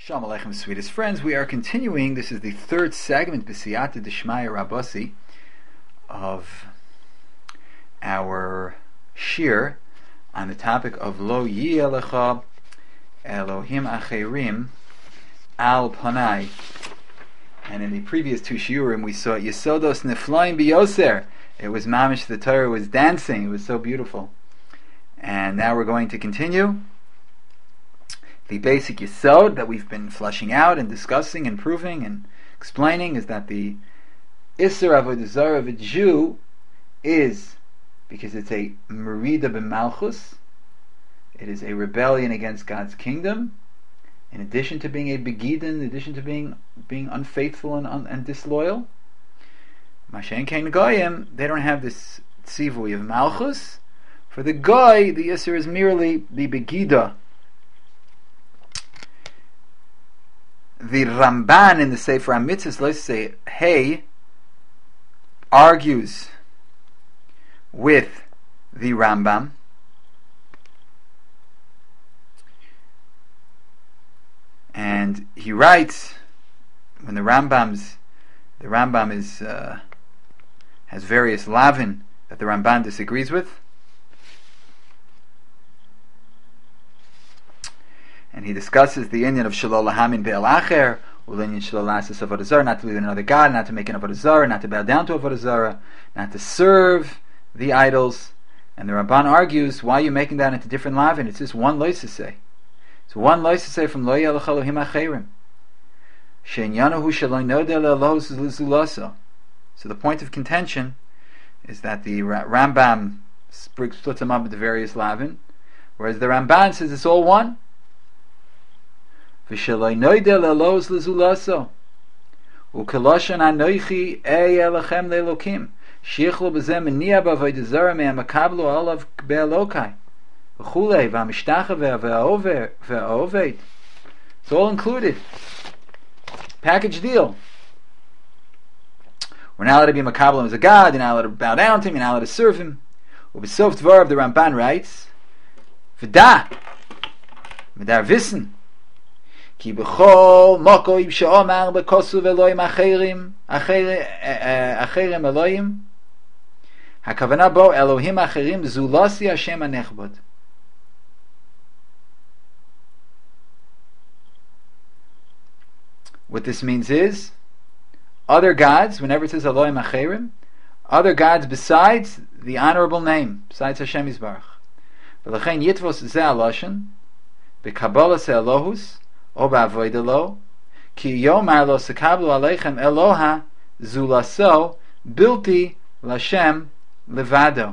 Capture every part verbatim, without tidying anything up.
Shalom Aleichem, sweetest friends. We are continuing. This is the third segment, B'siyata D'Shmaya Rabasi, of our shir on the topic of Lo Yi'elecha Elohim Acherim Al Panai. And in the previous two shiurim, we saw Yesodos Neflaim B'Yoser. It was mamish, the Torah was dancing. It was so beautiful. And now we're going to continue. The basic yesod that we've been fleshing out and discussing and proving and explaining is that the Isser Avodah Zarah of a Jew is because it's a merida b'malchus. It is a rebellion against God's kingdom. In addition to being a begidin, in addition to being being unfaithful and, un, and disloyal, Mashen Kein Goyim, they don't have this tzivui of malchus. For the goy, the Isser is merely the begida. The Ramban in the Sefer HaMitzvos, let's say, hey, argues with the Rambam, and he writes when the Rambam's the Rambam is uh, has various lavin that the Ramban disagrees with. And he discusses the inyan of Shalol Lahamin Be'el Acher, Ulinyan Shalol Lasses Avodah Zarah, not to believe in another God, not to make an Avodah Zarah, not to bow down to Avodah Zarah, not to serve the idols. And the Ramban argues, why are you making that into different lavin? It's just one loisesei. It's one loisesei from Lo Yi'elecha Elohim Acherim. She'inyanuhu Shaloi Nodeh Le'Elohos L'Zulaso. So the point of contention is that the Rambam splits them up into various lavin, whereas the Ramban says it's all one. V'shaloi noideh le'elohos l'zulaso u'keloshan anoichi ei elechem le'elokim shichlo b'zeh meniya b'avodah zarah me'amakablu olav be'elokai v'chulei v'amishtacha ve'aoved. It's all included. Package deal. We're not allowed to be makabel as a god, you're not allowed to bow down to him, you're not allowed to serve him. U'b'sof dvarav, the Ramban writes, v'da, v'dar wissen, כי בכל מקום שאומר בכוסו אלוהים אחרים אחרים אלוהים הכוונה בו אלוהים אחרים זולסי השם הנכבד. What this means is other gods, whenever it says Elohim Acherim, other gods besides the honorable name, besides Hashem Yisbarach. ולכן יתפוס זה הלושן בקבלה זה אלוהוס או בעבודה לו, כי יאמר לו סקבלו עליכם אלוה זולסו בלתי לשם לבדו.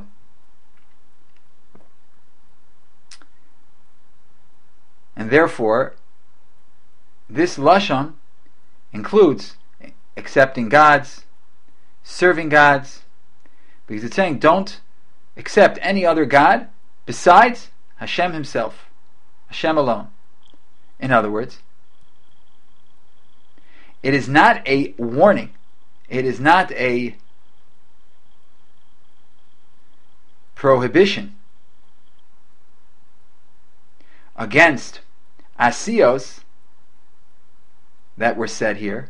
And therefore, this lashon includes accepting gods, serving gods, because it's saying don't accept any other god besides Hashem himself, Hashem alone. In other words, it is not a warning, it is not a prohibition against asios that were said here,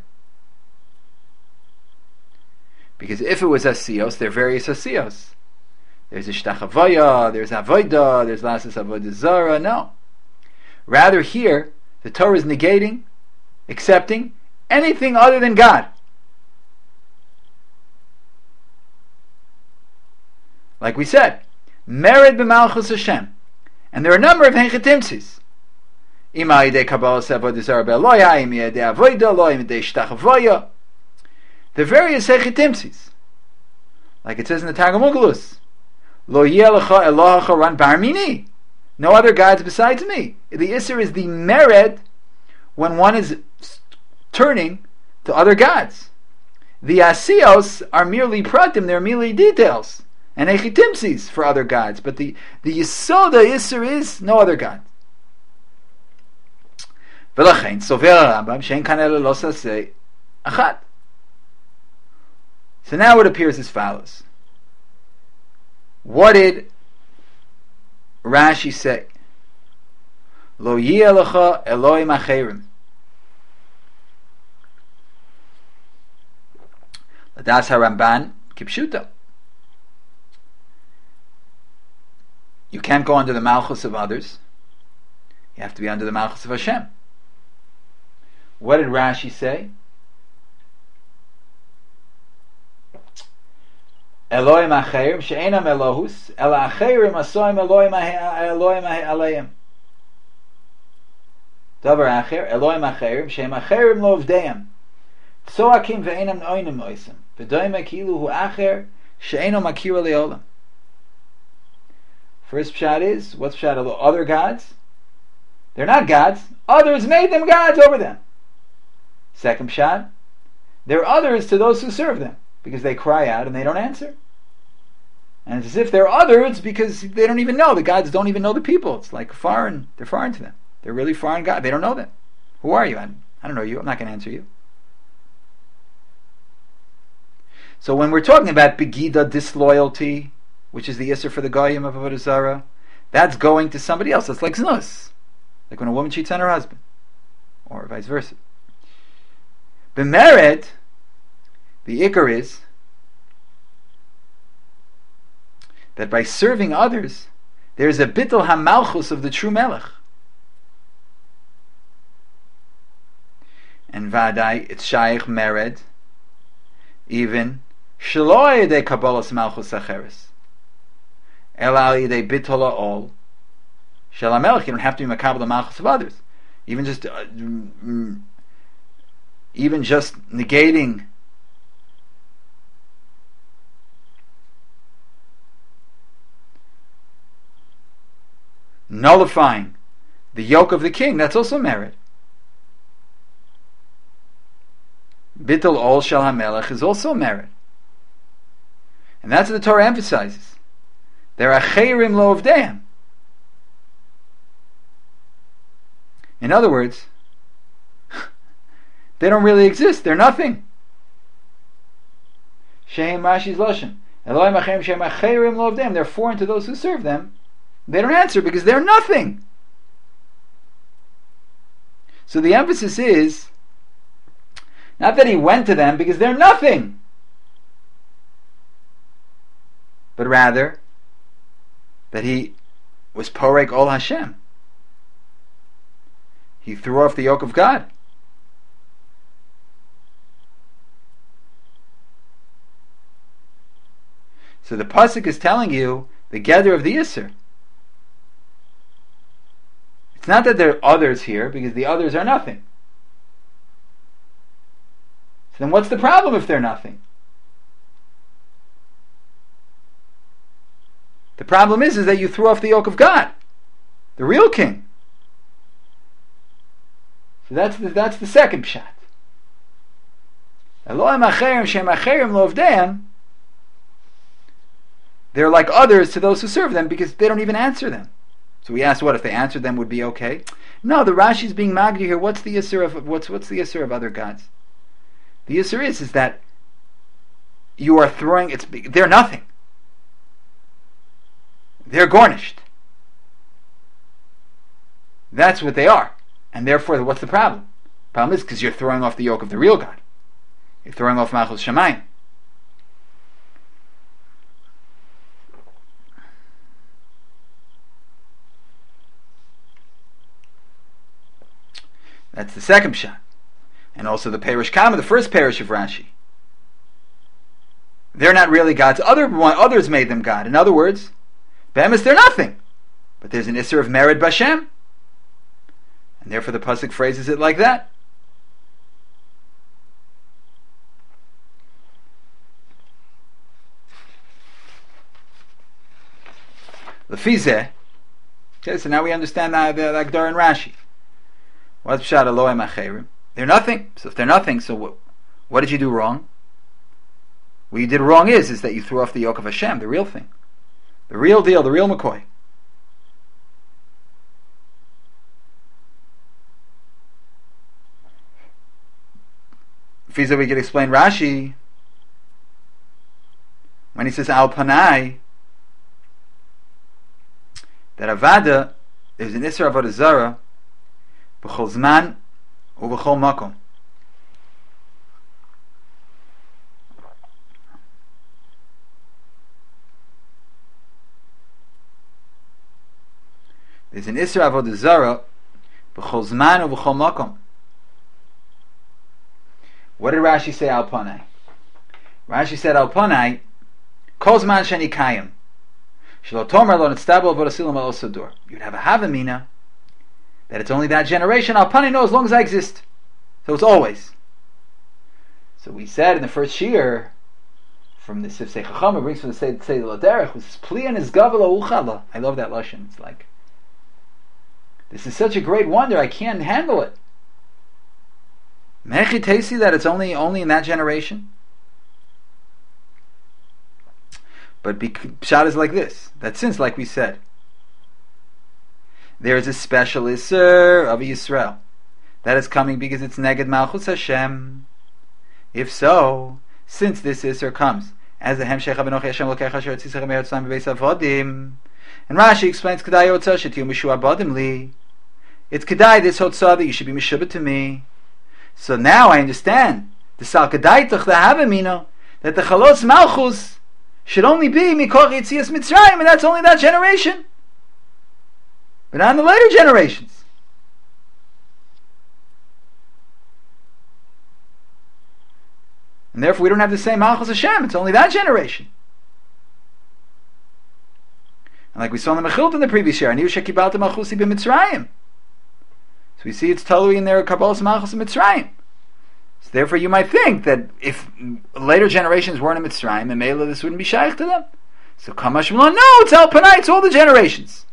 because if it was asios, there are various asios. There's ishtachavaya, there's avodah, there's lasses avodah zara. No, rather here the Torah is negating, accepting anything other than God. Like we said, mered b'malchus Hashem, and there are a number of henchetimtzis. Ima yidei kabbalas avodah zarah be'eloya, ima yidei avodah lo, ima yidei shtachavaya. The various henchetimtzis, like it says in the Targum Ugelus, lo yi'elecha elohacha ran barmini. No other gods besides me. The Isser is the mered when one is turning to other gods. The Asios are merely pratim, they're merely details, and echitimsis for other gods. But the, the Yisoda Isser is no other god. V'lachein, sover Rambam, she'en kan ela lo saseh achat. So now it appears as follows. What did Rashi say? Lo Yi'elecha Elohim Acherim. Das HaRamban Kipshuta. You can't go under the malchus of others. You have to be under the malchus of Hashem. What did Rashi say? Elohim acherim she'enam Elohus ela acherim asoim Elohim Elohim aleim. Davar acher Elohim acherim she'em acherim lo avdeim tzoakim ve'enam no'inim oisim v'doim akilu hu acher she'eno makira le'olam. First pshat is, what's pshat of other gods? They're not gods. Others made them gods over them. Second pshat, they're others to those who serve them because they cry out and they don't answer. And it's as if they're others because they don't even know. The gods don't even know the people. It's like foreign. They're foreign to them. They're really foreign gods. They don't know them. Who are you? I, I don't know you. I'm not going to answer you. So when we're talking about begida, disloyalty, which is the Isser for the Goyim of Avodah Zarah, that's going to somebody else. That's like znus. Like when a woman cheats on her husband. Or vice versa. B'meret, the ikar is that by serving others, there's a bittul hamalchus of the true melech. And vadai, it's shaykh mered, even shaloi de kabbalas malchus acheres. Elali de bittul all. Shalamelech, you don't have to be makabel the malchus of others. Even just, uh, even just negating nullifying the yoke of the king, that's also merit. Bittul ol shel hamelech is also merit. And that's what the Torah emphasizes. They're acherim lo avdeim. In other words, they don't really exist. They're nothing. Shehem Rashi's lashon. Elohim acherim shehem acherim lo avdeim. They're foreign to those who serve them. They don't answer because they're nothing. So the emphasis is not that he went to them because they're nothing, but rather that he was porek ol Hashem. He threw off the yoke of God. So the pasuk is telling you the gather of the Yisr. It's not that there are others here, because the others are nothing. So then what's the problem if they're nothing? The problem is, is that you threw off the yoke of God, the real king. So that's the, that's the second pshat. Elohim acherim shem acherim lo avdeim. They're like others to those who serve them because they don't even answer them. So we asked, what if they answered them would be okay? No, the Rashi is being magdi here. What's the yisur of what's what's the yisur of other gods? The yisur is is that you are throwing. It's they're nothing. They're garnished. That's what they are, and therefore, what's the problem? The problem is because you're throwing off the yoke of the real God. You're throwing off Malchus Shamayim. That's the second pshat. And also the Perish Kama, the first parish of Rashi. They're not really gods. Other Others made them God. In other words, Be'emes, they're nothing. But there's an Isser of Mered Bashem. And therefore the Pasuk phrases it like that. Lefizeh. Okay, so now we understand the, the, the Agdar and Rashi. What's pshat Elohim acherim? They're nothing. So if they're nothing, so what, what did you do wrong? What you did wrong is, is that you threw off the yoke of Hashem, the real thing. The real deal, the real McCoy. Fiza, we could explain Rashi when he says Al Panai that Avada is an Isra Avodah Zarah b'chol zman u'b'chol makom. There's an Isra Avodah Zarah, b'chol zman u'b'chol makom. What did Rashi say al panai? Rashi said al panai, kol zman sheni kayim. Shelo tomer lo nitztabel avodah silam al osadur. You'd have a havamina that it's only that generation. Al panai, no, as long as I exist. So it's always. So we said in the first shir, from the Sifsei Chacham, it brings from the Seder Laderech, which is Pli and Izgavel Uchala. I love that lashon. It's like, this is such a great wonder, I can't handle it. Mechi Tesi, that it's only only in that generation. But Pshat is like this, that since, like we said, there is a special Isser of Yisrael that is coming because it's Neged Malchus Hashem. If so, since this Isser comes as the Hemshech Abenochi Hashem Lokech Asher Tzisach Me'eretz Tzam Bebeis Avodim, and Rashi explains Kedai Hotzah Shetiu Mishu Abodim Li. It's Kedai, this Hotzah, that you should be Meshubah to me. So now I understand the Sal Kedai Toch the Havamina, that the Chalos Malchus should only be Mikor Yitzias Mitzrayim, and that's only that generation, but not in the later generations. And therefore we don't have the same Malchus Hashem, it's only that generation. And like we saw in the Mechilt in the previous year, Aniu Shekibalta Malchusi b'Mitzrayim. So we see it's totally in their Kabbalas Malchus in Mitzrayim. So therefore you might think that if later generations weren't in Mitzrayim, and Mela this wouldn't be shaykh to them. So Kamash Malon, no, it's Al Panai, it's all the generations.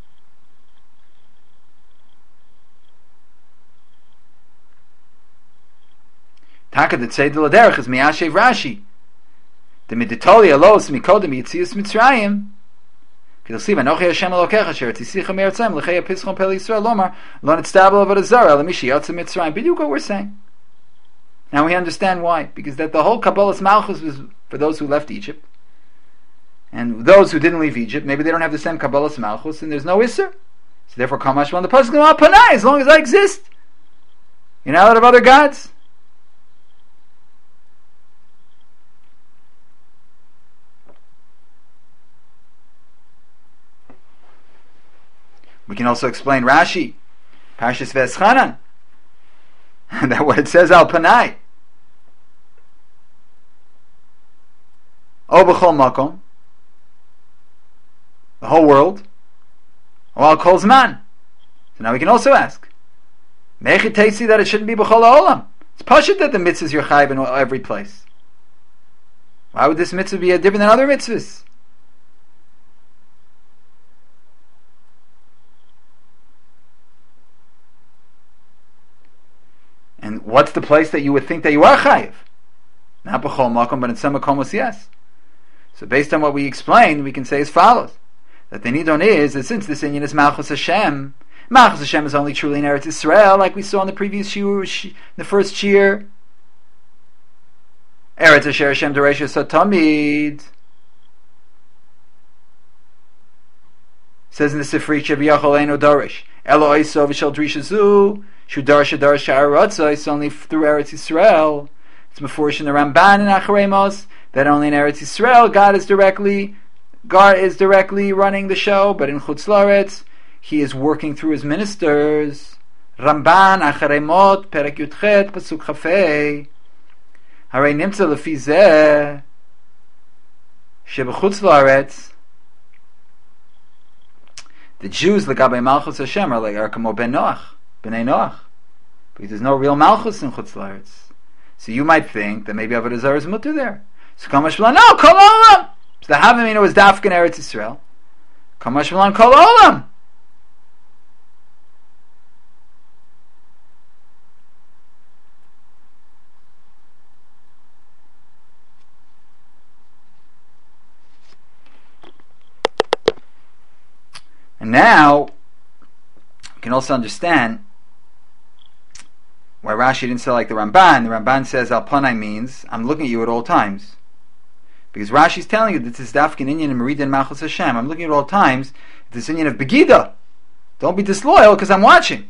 Taka the Tzei de Laderech is Miashev Rashi. The Miditoli Alos Mikodem Yitzias Mitzrayim. See, Anochi Hashem Elokecha Asher Tzisicha Me'eretzem L'chei Pischon Peli Yisrael Lomar Lo Nitztabel Avodah Zarah L'mishi Yotze Mitzrayim. B'diuk what we're saying. Now we understand why, because that the whole Kabbalas Malchus was for those who left Egypt, and those who didn't leave Egypt, maybe they don't have the same Kabbalas Malchus, and there's no Isser. So therefore, Kamash on the Pasuk Al Panai, as long as I exist. You're not out of other gods. We can also explain Rashi, Parshas Veschanan, that what it says Al Panai, O B'chol Makom, the whole world, O Al Kol Zman. So now we can also ask, Mechit Teisi, that it shouldn't be B'chol Ha'olam. It's pashut that the mitzvahs you're chayiv in every place. Why would this mitzvah be different than other mitzvahs? And what's the place that you would think that you are chayiv? Not b'chol makom, but in some makomos, yes. So based on what we explained, we can say as follows: that the nidon is that since this inyan is Malchus Hashem, Malchus Hashem is only truly in Eretz Yisrael, like we saw in the previous shiur, the first shiur. Eretz Asher Hashem Doresh Satamid. Says in the Sifri V'yachol Eino Dorish Elo Oiso V'shel Drisha Zu. Shudar Shadar Sha'aratza, it's only through Eretz Yisrael. It's Mefurish in the Ramban and Acharemos that only in Eretz Yisrael God is directly God is directly running the show, but in Chutz La'aretz He is working through His ministers. Ramban Acharemot Perek Yudchet Pasuk Chafei Harei Nimtza Lefi Zeh Shebechutz La'aretz the Jews L'gabei Malchus Hashem are like are Kamo Ben Noach B'nai Noach, because there's no real Malchus in Chutz La'aretz. So you might think that maybe Avodah Zarah is mutter there. So Kamash Malan, no, Kol Olam. So the Havamina was Dafka in Eretz Yisrael. Kamash Malan, Kol Olam. And now you can also understand why Rashi didn't say like the Ramban. The Ramban says Al Panai means I'm looking at you at all times, because Rashi's telling you that this is Dafkin Inyan and Merida and Malchus Hashem. I'm looking at all times. This Inyan of Begida. Don't be disloyal because I'm watching.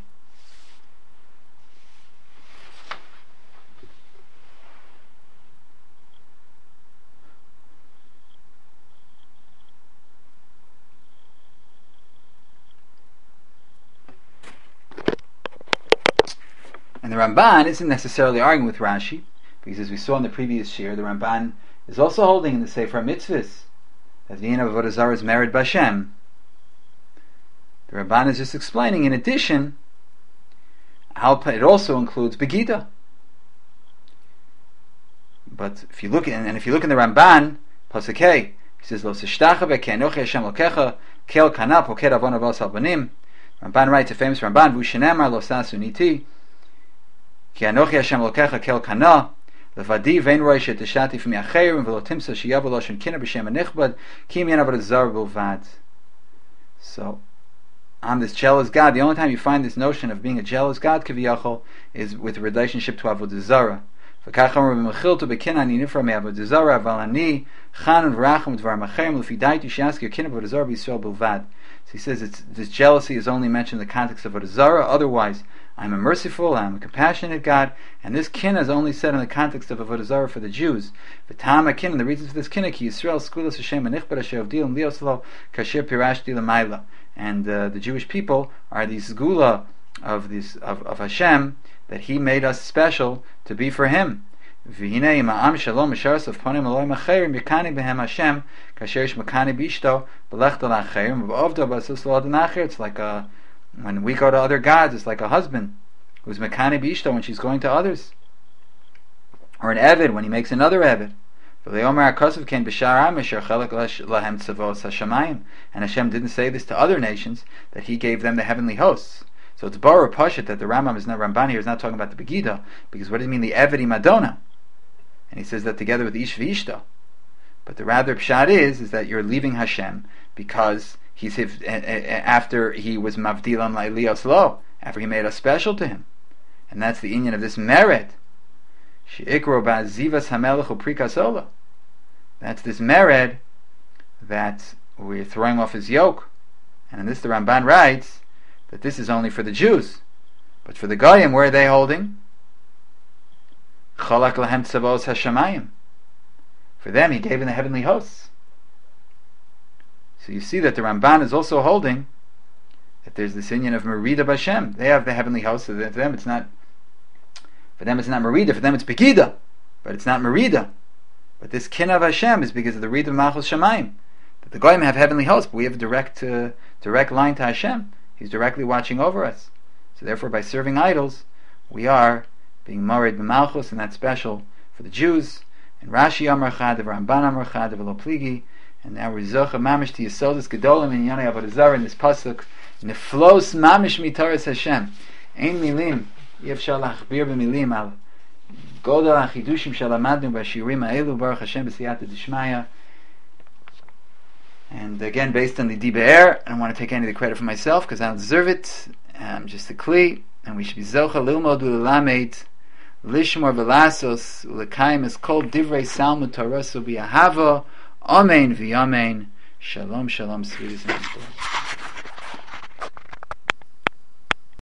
And the Ramban isn't necessarily arguing with Rashi, because as we saw in the previous shir, the Ramban is also holding in the Sefer Mitzvahs that the Yin of Avodah Zarah is married by Hashem. The Ramban is just explaining, in addition, how it also includes Begida. But if you look in, and if you look in the Ramban, Pasuk Hey, he says, Lo sishtacha ve'ke'anochi Hashem lokecha kel kana poked avon avos albanim. Ramban writes a famous Ramban, V'ushenemar lo sasu niti ki anochi Hashem lokecha kel kana levadi vein roi shetishati f'mi acherim v'lo timsa sheyavu loshen kina b'shem anichbad ki im yen avodah zarah bilvad. So, I'm this jealous God. The only time you find this notion of being a jealous God, kaviyachol, is with relationship to avodah zarah. V'kach amar b'mechiltu b'kina ani nifra me'avodah zarah aval ani chanun v'racham d'var macherim l'fi daiti she'aski kina avodah zarah b'yisrael bilvad. So he says it's, this jealousy is only mentioned in the context of avodah zarah. Otherwise, I'm a merciful, I'm a compassionate God, and this kin is only said in the context of avodah zarah for the Jews. V'tam kin, and the reasons for this kin, ki Yisrael skulas Hashem anichbad asher avdil and lioslo kasher pirashti l'mayla. And uh, the Jewish people are the sgula of this of, of Hashem, that He made us special to be for Him. V'hinei ma'am shalom misharas of panim aloy macherim yikani behem Hashem kasher ish makani bishto b'lechta l'acherim v'ovda b'asus l'adon acher. It's like a, when we go to other gods, it's like a husband who's makani bishto when she's going to others, or an eved when he makes another eved. And Hashem didn't say this to other nations, that He gave them the heavenly hosts. So it's Bara Pashat that the Rambam is not, Ramban here is not talking about the Begida, because what does it mean, the Eved Madonna? And he says that together with Ish V'Ishta. But the rather Pshat is, is that you're leaving Hashem because He's after He was Mavdilan La'Elios Lo, after He made us special to Him. And that's the inyan of this merit. That's this mered that we're throwing off His yoke. And in this the Ramban writes that this is only for the Jews. But for the Goyim, where are they holding? Chalak lahem tzavos hashamayim. For them He gave them the heavenly hosts. So you see that the Ramban is also holding that there's this inyan of Merida B'Shem. They have the heavenly hosts, so that for them it's not For them it's not Merida, for them it's Begida, but it's not Merida. But this kin of Hashem is because of the reed of Malchus Shamayim. That the Goyim have heavenly hosts, but we have a direct, uh, direct line to Hashem. He's directly watching over us. So therefore, by serving idols, we are being married b'Malchus, and that's special for the Jews. And Rashi Amar Chad, Ramban Amar Chad, V'lo Pligi, and now we're Zocha Mamish to Yisodus Gedolim in Yanei Avodah Zarah in this pasuk. Neflos Mamish Mitaras Hashem. Ein milim. אי אפשר להכביר במילים על גודל החידושים שלמדנו בשיעורים האלו, ברוך השם בסייעתא דשמיא. And again, based on the Di Be'er, I don't want to take any of the credit for myself because I don't deserve it. I'm just a kli, and we should be zocha lilmod u'lelamed lishmor v'lasos u'lekayim es kol divrei salmud tarasu b'yahava. Amen v'yamen. Shalom, shalom, sweeties and